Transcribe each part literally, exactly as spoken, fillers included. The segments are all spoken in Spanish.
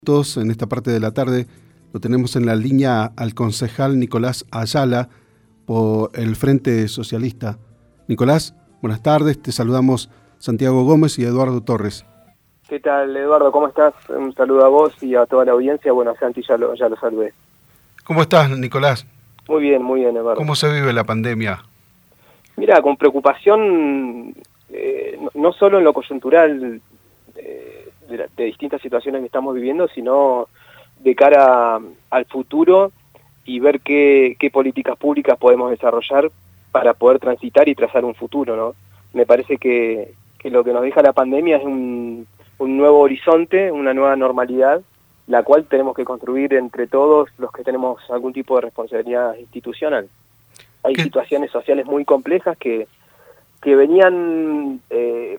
Todos en esta parte de la tarde lo tenemos en la línea al concejal Nicolás Ayala por el Frente Socialista. Nicolás, buenas tardes, te saludamos Santiago Gómez y Eduardo Torres. ¿Qué tal, Eduardo? ¿Cómo estás? Un saludo a vos y a toda la audiencia. Bueno, Santi ya lo, ya lo saludé. ¿Cómo estás, Nicolás? Muy bien, muy bien, Eduardo. ¿Cómo se vive la pandemia? Mira, con preocupación, eh, no, no solo en lo coyuntural eh, de, la, de distintas situaciones que estamos viviendo, sino de cara al futuro y ver qué, qué políticas públicas podemos desarrollar para poder transitar y trazar un futuro, ¿no? Me parece que, que lo que nos deja la pandemia es un, un nuevo horizonte, una nueva normalidad, la cual tenemos que construir entre todos los que tenemos algún tipo de responsabilidad institucional. Hay ¿Qué? situaciones sociales muy complejas que, que venían eh,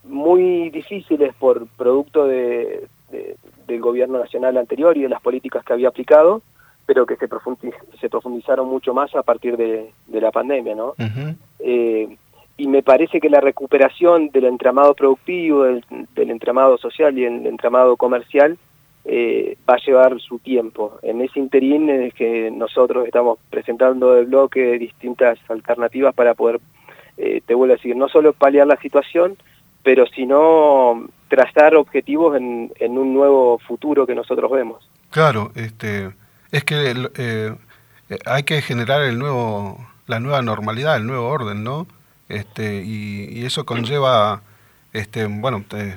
muy difíciles por producto de, de, del gobierno nacional anterior y de las políticas que había aplicado, pero que se, profundiz, se profundizaron mucho más a partir de, de la pandemia, ¿no? Uh-huh. eh, y me parece que la recuperación del entramado productivo, del, del entramado social y el entramado comercial eh, va a llevar su tiempo. En ese interín es que nosotros estamos presentando de bloque distintas alternativas para poder, eh, te vuelvo a decir, no solo paliar la situación, pero sino trazar objetivos en, en un nuevo futuro que nosotros vemos. Claro, este, es que eh, hay que generar el nuevo, la nueva normalidad, el nuevo orden, ¿no? Este, y, y eso conlleva, este, bueno, te,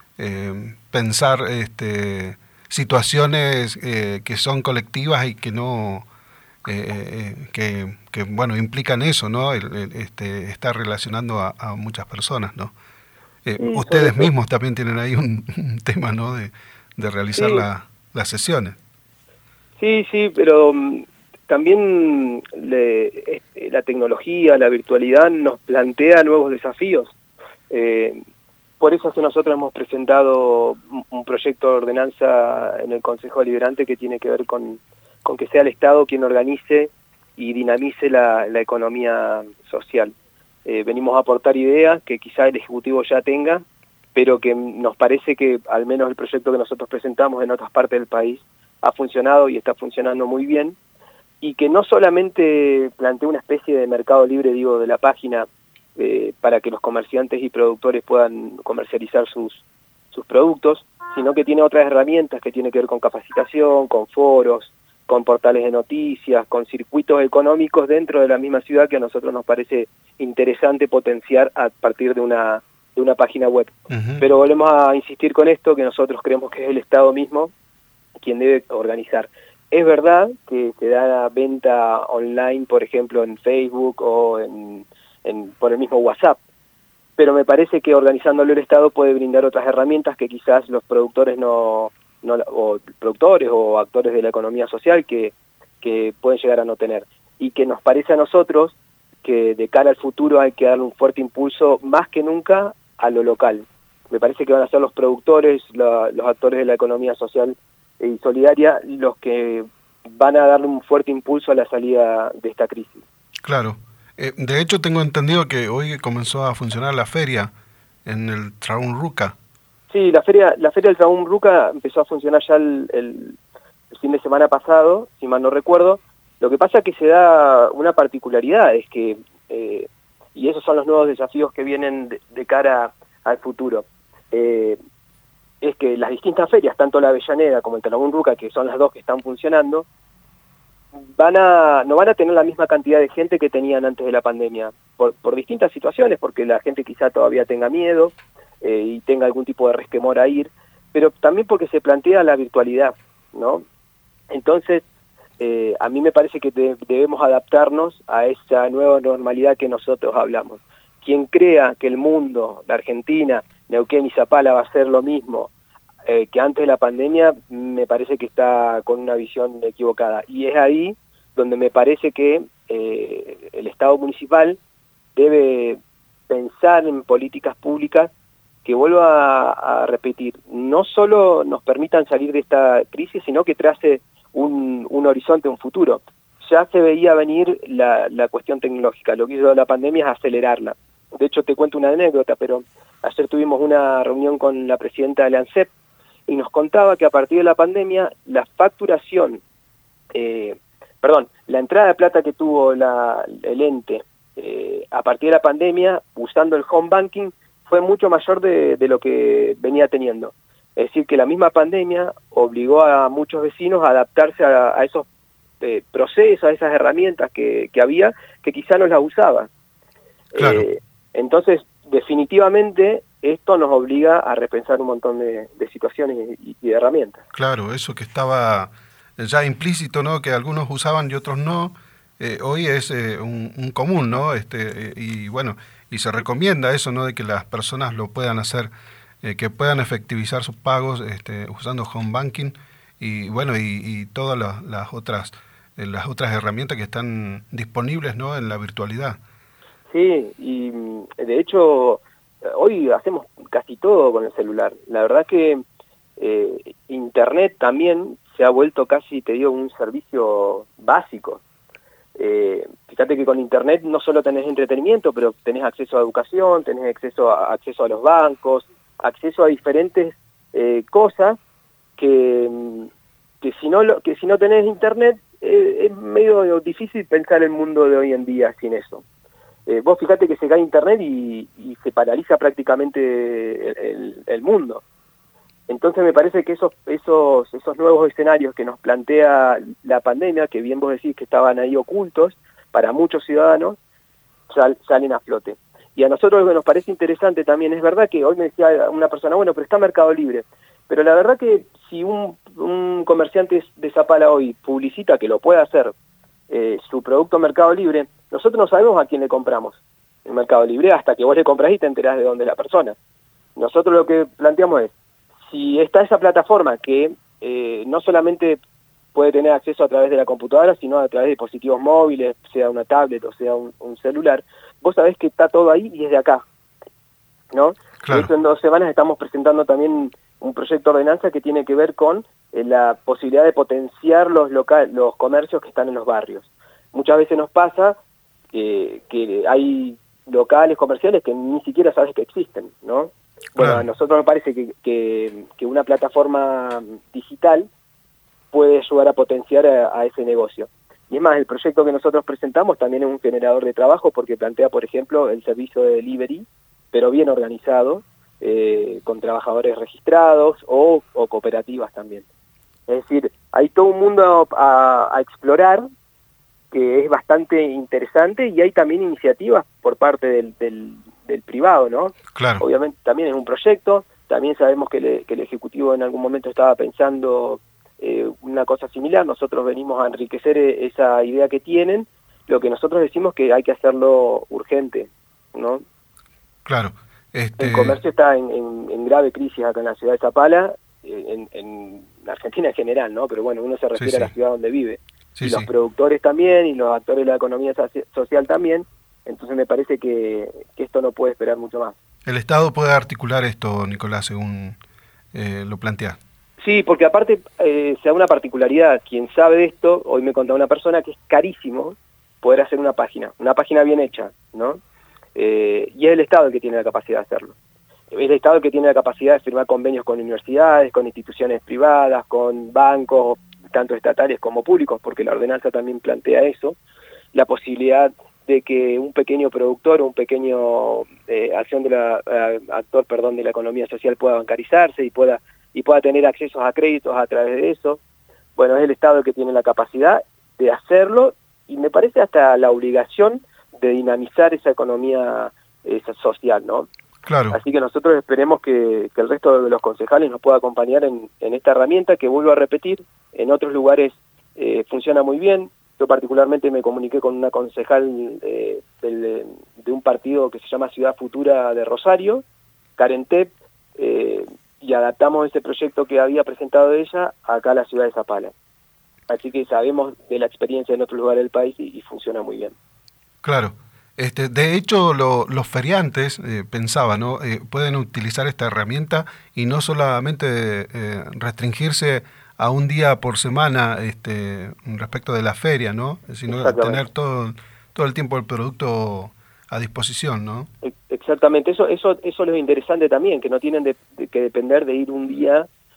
eh, pensar, este, situaciones eh, que son colectivas y que no, eh, eh, que, que, bueno, implican eso, ¿no? El, el, este, estar relacionando a, a muchas personas, ¿no? Eh, sí, ustedes mismos también tienen ahí un, un tema, ¿no? De, de realizar sí. la, las sesiones. Sí, sí, pero um, también le, la tecnología, la virtualidad nos plantea nuevos desafíos. Eh, por eso es que nosotros hemos presentado un proyecto de ordenanza en el Consejo Deliberante que tiene que ver con, con que sea el Estado quien organice y dinamice la, la economía social. Eh, venimos a aportar ideas que quizá el Ejecutivo ya tenga, pero que nos parece que al menos el proyecto que nosotros presentamos en otras partes del país ha funcionado y está funcionando muy bien, y que no solamente plantea una especie de mercado libre, digo, de la página, eh, para que los comerciantes y productores puedan comercializar sus, sus productos, sino que tiene otras herramientas que tienen que ver con capacitación, con foros, con portales de noticias, con circuitos económicos dentro de la misma ciudad que a nosotros nos parece interesante potenciar a partir de una, de una página web. Uh-huh. Pero volvemos a insistir con esto, que nosotros creemos que es el Estado mismo quien debe organizar. Es verdad que se da venta online, por ejemplo, en Facebook o en, en, por el mismo WhatsApp, pero me parece que organizándolo el Estado puede brindar otras herramientas que quizás los productores no, no o productores o actores de la economía social que, que pueden llegar a no tener. Y que nos parece a nosotros que de cara al futuro hay que darle un fuerte impulso más que nunca a lo local. Me parece que van a ser los productores, la, los actores de la economía social y solidaria los que van a darle un fuerte impulso a la salida de esta crisis. Claro. Eh, de hecho, tengo entendido que hoy comenzó a funcionar la feria en el Traún Ruca. Sí, la feria la feria del Traún Ruca empezó a funcionar ya el, el, el fin de semana pasado, si mal no recuerdo. Lo que pasa es que se da una particularidad, es que, eh, y esos son los nuevos desafíos que vienen de, de cara al futuro, eh, es que las distintas ferias, tanto la Avellaneda como el Traún Ruca, que son las dos que están funcionando, van a no van a tener la misma cantidad de gente que tenían antes de la pandemia, por, por distintas situaciones, porque la gente quizá todavía tenga miedo eh, y tenga algún tipo de resquemor a ir, pero también porque se plantea la virtualidad, ¿no? Entonces, eh, a mí me parece que de, debemos adaptarnos a esa nueva normalidad que nosotros hablamos. Quien crea que el mundo, la Argentina, Neuquén y Zapala va a ser lo mismo eh, que antes de la pandemia, me parece que está con una visión equivocada. Y es ahí donde me parece que eh, el Estado municipal debe pensar en políticas públicas que, vuelvo a, a repetir, no solo nos permitan salir de esta crisis, sino que trace un, un horizonte, un futuro. Ya se veía venir la, la cuestión tecnológica, lo que hizo la pandemia es acelerarla. De hecho, te cuento una anécdota, pero ayer tuvimos una reunión con la presidenta de la ANSEP, y nos contaba que a partir de la pandemia la facturación, eh, perdón, la entrada de plata que tuvo la, el ente eh, a partir de la pandemia usando el home banking fue mucho mayor de, de lo que venía teniendo. Es decir, que la misma pandemia obligó a muchos vecinos a adaptarse a, a esos eh, procesos, a esas herramientas que, que había, que quizá no las usaba. Claro. Eh, entonces, definitivamente, esto nos obliga a repensar un montón de, de situaciones y, y de herramientas. Claro, eso que estaba ya implícito, ¿no? Que algunos usaban y otros no, eh, hoy es eh, un, un común, ¿no? Este, eh, y bueno, y se recomienda eso, ¿no? De que las personas lo puedan hacer, eh, que puedan efectivizar sus pagos este, usando home banking y bueno, y, y todas las, las otras eh, las otras herramientas que están disponibles, ¿no? En la virtualidad. Sí, y de hecho hoy hacemos casi todo con el celular. La verdad que eh, Internet también se ha vuelto casi, te digo, un servicio básico. Eh, fíjate que con Internet no solo tenés entretenimiento, pero tenés acceso a educación, tenés acceso a, acceso a los bancos, acceso a diferentes eh, cosas que, que, si no lo, que si no tenés Internet eh, es medio difícil pensar el mundo de hoy en día sin eso. Eh, vos fíjate que se cae Internet y, y se paraliza prácticamente el, el, el mundo. Entonces me parece que esos, esos, esos nuevos escenarios que nos plantea la pandemia, que bien vos decís que estaban ahí ocultos para muchos ciudadanos, sal, salen a flote. Y a nosotros lo que nos parece interesante también, es verdad que hoy me decía una persona, bueno, pero está Mercado Libre. Pero la verdad que si un, un comerciante de Zapala hoy publicita que lo puede hacer, eh, su producto en Mercado Libre, nosotros no sabemos a quién le compramos en Mercado Libre hasta que vos le compras y te enterás de dónde es la persona. Nosotros lo que planteamos es, si está esa plataforma que eh, no solamente puede tener acceso a través de la computadora, sino a través de dispositivos móviles, sea una tablet o sea un, un celular, vos sabés que está todo ahí y es de acá, ¿no? Claro. De hecho, en dos semanas estamos presentando también un proyecto de ordenanza que tiene que ver con eh, la posibilidad de potenciar los local, los comercios que están en los barrios. Muchas veces nos pasa eh, que hay locales comerciales que ni siquiera sabes que existen, ¿no? Bueno, Claro. a nosotros nos parece que, que, que una plataforma digital puede ayudar a potenciar a, a ese negocio. Y es más, el proyecto que nosotros presentamos también es un generador de trabajo porque plantea, por ejemplo, el servicio de delivery, pero bien organizado, eh, con trabajadores registrados o, o cooperativas también. Es decir, hay todo un mundo a, a explorar que es bastante interesante y hay también iniciativas por parte del, del, del privado, ¿no? Claro. Obviamente también es un proyecto, también sabemos que, le, que el Ejecutivo en algún momento estaba pensando eh, una cosa similar, nosotros venimos a enriquecer esa idea que tienen, lo que nosotros decimos que hay que hacerlo urgente, ¿no? Claro. Este... El comercio está en, en, en grave crisis acá en la ciudad de Zapala, en, en Argentina en general, ¿no? Pero bueno, uno se refiere sí, sí. a la ciudad donde vive. Sí, y los sí. productores también, y los actores de la economía social también, entonces me parece que, que esto no puede esperar mucho más. El Estado puede articular esto, Nicolás, según eh, lo plantea. Sí, porque aparte eh, se da una particularidad, quien sabe de esto, hoy me contaba una persona que es carísimo poder hacer una página, una página bien hecha, ¿no? Eh, y es el Estado el que tiene la capacidad de hacerlo. Es el Estado el que tiene la capacidad de firmar convenios con universidades, con instituciones privadas, con bancos, tanto estatales como públicos, porque la ordenanza también plantea eso, la posibilidad de que un pequeño productor o un pequeño eh, acción de la eh, actor, perdón, de la economía social pueda bancarizarse y pueda y pueda tener accesos a créditos a través de eso. Bueno, es el Estado el que tiene la capacidad de hacerlo y me parece hasta la obligación de dinamizar esa economía esa social, ¿no? Claro. Así que nosotros esperemos que, que el resto de los concejales nos pueda acompañar en, en esta herramienta que, vuelvo a repetir, en otros lugares eh, funciona muy bien. Yo particularmente me comuniqué con una concejal eh, del, de un partido que se llama Ciudad Futura de Rosario, Karen Tepp, eh, y adaptamos ese proyecto que había presentado ella acá a la ciudad de Zapala. Así que sabemos de la experiencia en otros lugares del país y, y funciona muy bien. Claro. Este, de hecho, lo, los feriantes, eh, pensaba, ¿no? Eh, pueden utilizar esta herramienta y no solamente eh, restringirse a un día por semana este, respecto de la feria, ¿no? Sino tener todo, todo el tiempo el producto a disposición, ¿no? Exactamente, eso eso eso es lo interesante también, que no tienen de, de, que depender de ir un día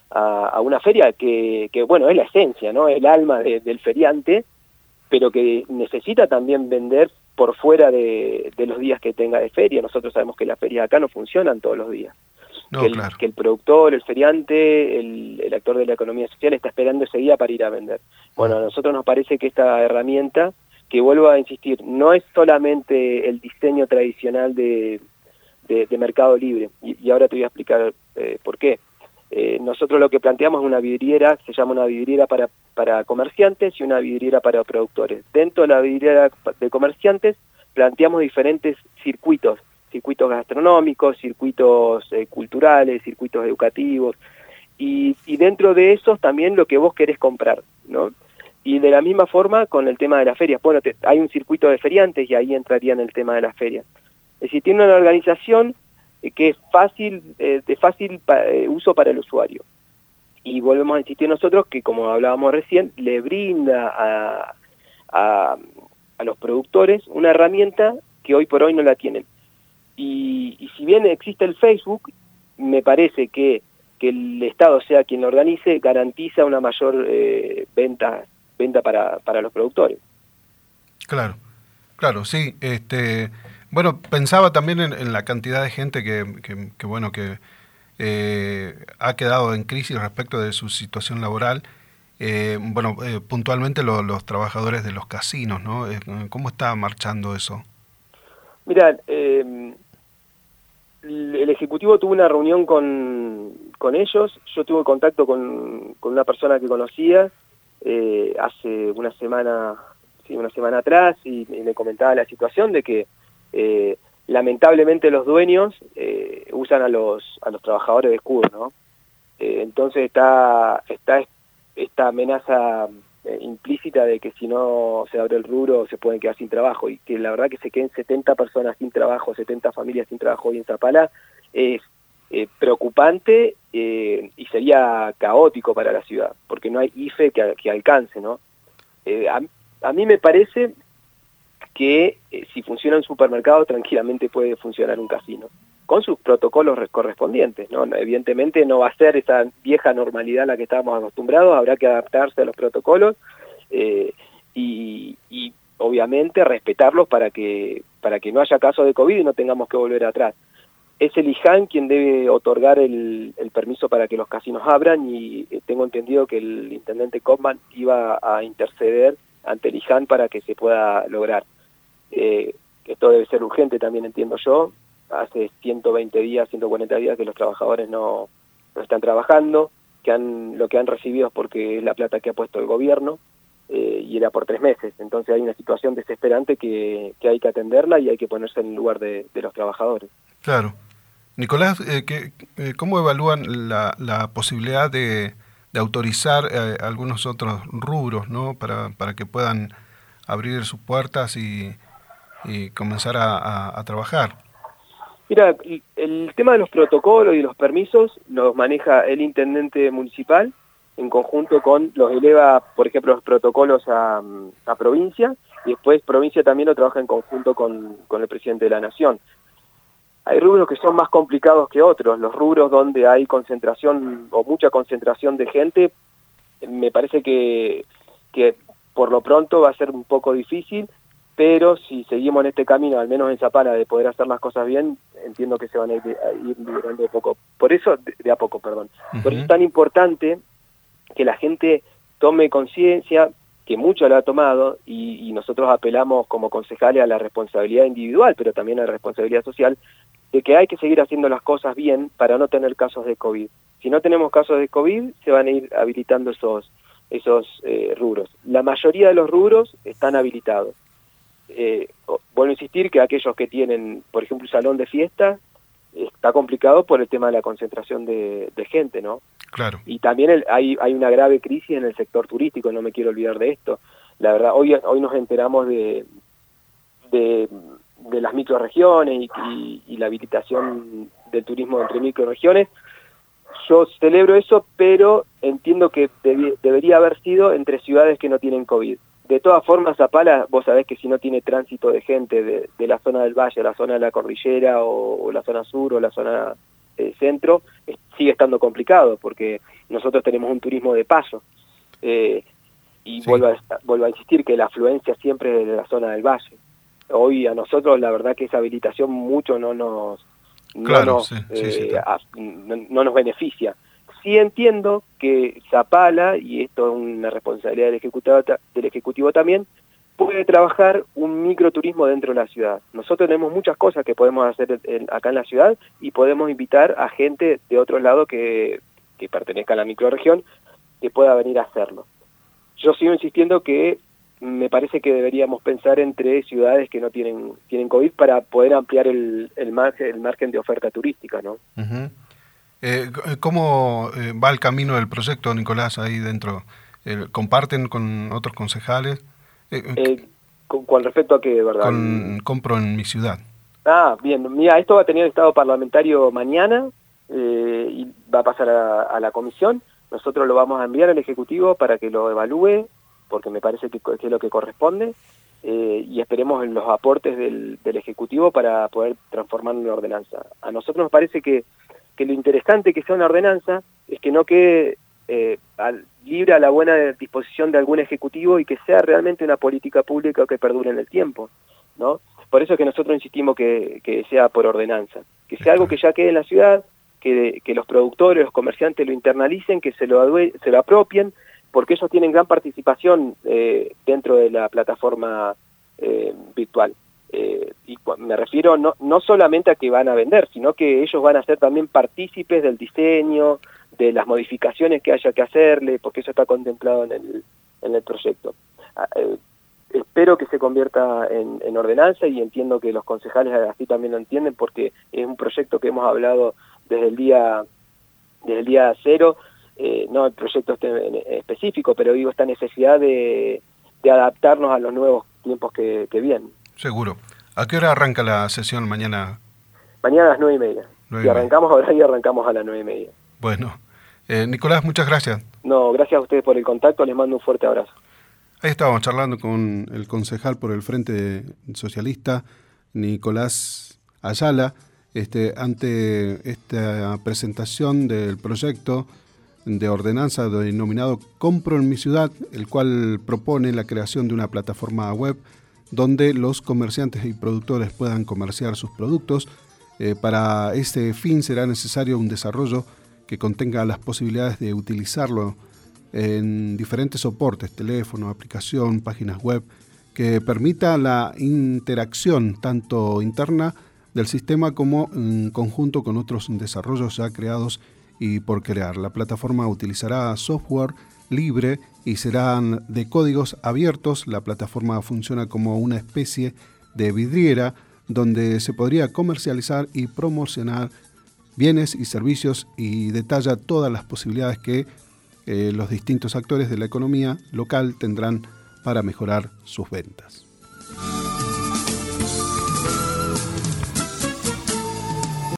a, a una feria que, que, bueno, es la esencia, ¿no? El alma de, del feriante, pero que necesita también vender por fuera de, de los días que tenga de feria. Nosotros sabemos que las ferias acá no funcionan todos los días. No, que, el, claro. que el productor, el feriante, el, el actor de la economía social está esperando ese día para ir a vender. Bueno, a nosotros nos parece que esta herramienta, que vuelvo a insistir, no es solamente el diseño tradicional de, de, de Mercado Libre, y, y ahora te voy a explicar eh, por qué. Eh, nosotros lo que planteamos es una vidriera, se llama una vidriera para, para comerciantes y una vidriera para productores. Dentro de la vidriera de comerciantes planteamos diferentes circuitos, circuitos gastronómicos, circuitos eh, culturales, circuitos educativos, y, y dentro de esos también lo que vos querés comprar, ¿no? Y de la misma forma con el tema de las ferias. Bueno, te, hay un circuito de feriantes y ahí entraría en el tema de las ferias. Es decir, tiene una organización eh, que es fácil, eh, de fácil pa, eh, uso para el usuario. Y volvemos a insistir nosotros que, como hablábamos recién, le brinda a, a, a los productores una herramienta que hoy por hoy no la tienen. Y, y si bien existe el Facebook, me parece que, que el Estado sea quien lo organice, garantiza una mayor eh, venta venta para, para los productores. Claro, claro, sí. Este, bueno, pensaba también en, en la cantidad de gente que, que, que bueno, que eh, ha quedado en crisis respecto de su situación laboral. Eh, bueno, eh, puntualmente lo, los trabajadores de los casinos, ¿no? ¿Cómo está marchando eso? Mira, eh, el Ejecutivo tuvo una reunión con, con ellos. Yo tuve contacto con, con una persona que conocía eh, hace una semana, sí, una semana atrás, y, y me comentaba la situación de que eh, lamentablemente los dueños eh, usan a los a los trabajadores de escudo, ¿no? Eh, entonces está está esta amenaza eh, implícita de que si no se abre el rubro se pueden quedar sin trabajo, y que la verdad que se queden setenta personas sin trabajo, setenta familias sin trabajo hoy en Zapala es eh, preocupante eh, y sería caótico para la ciudad, porque no hay I F E que, que alcance, ¿no? Eh, a, a mí me parece que eh, si funciona un supermercado tranquilamente puede funcionar un casino, con sus protocolos correspondientes, ¿no? Evidentemente no va a ser esa vieja normalidad a la que estábamos acostumbrados, habrá que adaptarse a los protocolos eh, y, y obviamente respetarlos para que para que no haya casos de COVID y no tengamos que volver atrás. Es el I J A N quien debe otorgar el, el permiso para que los casinos abran, y eh, tengo entendido que el intendente Kopman iba a interceder ante el I J A N para que se pueda lograr. Eh, esto debe ser urgente también, entiendo yo. Hace ciento veinte días, ciento cuarenta días que los trabajadores no, no están trabajando, que han lo que han recibido es porque es la plata que ha puesto el gobierno, eh, y era por tres meses. Entonces hay una situación desesperante que, que hay que atenderla y hay que ponerse en el lugar de, de los trabajadores. Claro. Nicolás, eh, ¿qué, eh, ¿cómo evalúan la, la posibilidad de, de autorizar eh, algunos otros rubros, ¿no? para, para que puedan abrir sus puertas y, y comenzar a, a, a trabajar? Mira, el tema de los protocolos y los permisos los maneja el intendente municipal en conjunto con los eleva, por ejemplo, los protocolos a, a provincia, y después provincia también lo trabaja en conjunto con, con el presidente de la Nación. Hay rubros que son más complicados que otros. Los rubros donde hay concentración o mucha concentración de gente, me parece que, que por lo pronto va a ser un poco difícil, pero si seguimos en este camino, al menos en Zapala, de poder hacer las cosas bien, entiendo que se van a ir, a ir liberando de poco. Por eso, de, de a poco, perdón. Uh-huh. Por eso es tan importante que la gente tome conciencia, que mucho la ha tomado, y, y nosotros apelamos como concejales a la responsabilidad individual, pero también a la responsabilidad social, de que hay que seguir haciendo las cosas bien para no tener casos de COVID. Si no tenemos casos de COVID, se van a ir habilitando esos, esos eh, rubros. La mayoría de los rubros están habilitados. Eh, vuelvo a insistir que aquellos que tienen, por ejemplo, un salón de fiesta, está complicado por el tema de la concentración de, de gente, ¿no? Claro. Y también el, hay, hay una grave crisis en el sector turístico, no me quiero olvidar de esto. La verdad, hoy, hoy nos enteramos de, de, de las microrregiones y, y, y la habilitación del turismo entre microrregiones. Yo celebro eso, pero entiendo que deb, debería haber sido entre ciudades que no tienen COVID. De todas formas, Zapala, vos sabés que si no tiene tránsito de gente de, de la zona del valle, la zona de la cordillera, o, o la zona sur, o la zona eh, centro eh, sigue estando complicado, porque nosotros tenemos un turismo de paso. Eh, y sí. vuelvo, a, vuelvo a insistir que la afluencia siempre es de la zona del valle. Hoy a nosotros la verdad que esa habilitación mucho no nos, no claro, nos, sí, eh, sí, sí, a, no, no nos beneficia. Sí entiendo que Zapala, y esto es una responsabilidad del Ejecutivo, del Ejecutivo también, puede trabajar un microturismo dentro de la ciudad. Nosotros tenemos muchas cosas que podemos hacer en, acá en la ciudad y podemos invitar a gente de otro lado que, que pertenezca a la microrregión que pueda venir a hacerlo. Yo sigo insistiendo que me parece que deberíamos pensar entre ciudades que no tienen tienen COVID para poder ampliar el, el, margen, el margen de oferta turística, ¿no? Uh-huh. Eh, ¿Cómo eh, va el camino del proyecto, Nicolás, ahí dentro? Eh, ¿Comparten con otros concejales? Eh, eh, ¿con, ¿Con respecto a qué, verdad? Con Compro en mi ciudad. Ah, bien. Mira, esto va a tener estado parlamentario mañana eh, y va a pasar a, a la comisión. Nosotros lo vamos a enviar al Ejecutivo para que lo evalúe, porque me parece que, que es lo que corresponde, eh, y esperemos en los aportes del, del Ejecutivo para poder transformarlo en una ordenanza. A nosotros nos parece que que lo interesante que sea una ordenanza es que no quede eh, al, libre a la buena disposición de algún ejecutivo y que sea realmente una política pública que perdure en el tiempo, ¿no? Por eso es que nosotros insistimos que, que sea por ordenanza, que sea algo que ya quede en la ciudad, que, que los productores, los comerciantes lo internalicen, que se lo, adue, se lo apropien, porque ellos tienen gran participación eh, dentro de la plataforma eh, virtual. Eh, y me refiero no, no solamente a que van a vender, sino que ellos van a ser también partícipes del diseño, de las modificaciones que haya que hacerle, porque eso está contemplado en el, en el proyecto. Eh, espero que se convierta en, en ordenanza y entiendo que los concejales así también lo entienden, porque es un proyecto que hemos hablado desde el día, desde el día cero, eh, no el proyecto este en específico, pero digo esta necesidad de, de adaptarnos a los nuevos tiempos que, que vienen. Seguro. ¿A qué hora arranca la sesión mañana? Mañana a las nueve y media. Si arrancamos ahora y arrancamos a las nueve y media. Bueno. Eh, Nicolás, muchas gracias. No, gracias a ustedes por el contacto, les mando un fuerte abrazo. Ahí estábamos charlando con el concejal por el Frente Socialista, Nicolás Ayala, este, ante esta presentación del proyecto de ordenanza denominado Compro en mi ciudad, el cual propone la creación de una plataforma web donde los comerciantes y productores puedan comerciar sus productos. Eh, para este fin será necesario un desarrollo que contenga las posibilidades de utilizarlo en diferentes soportes, teléfono, aplicación, páginas web, que permita la interacción tanto interna del sistema como en conjunto con otros desarrollos ya creados y por crear. La plataforma utilizará software libre y serán de códigos abiertos. La plataforma funciona como una especie de vidriera donde se podría comercializar y promocionar bienes y servicios y detalla todas las posibilidades que eh, los distintos actores de la economía local tendrán para mejorar sus ventas.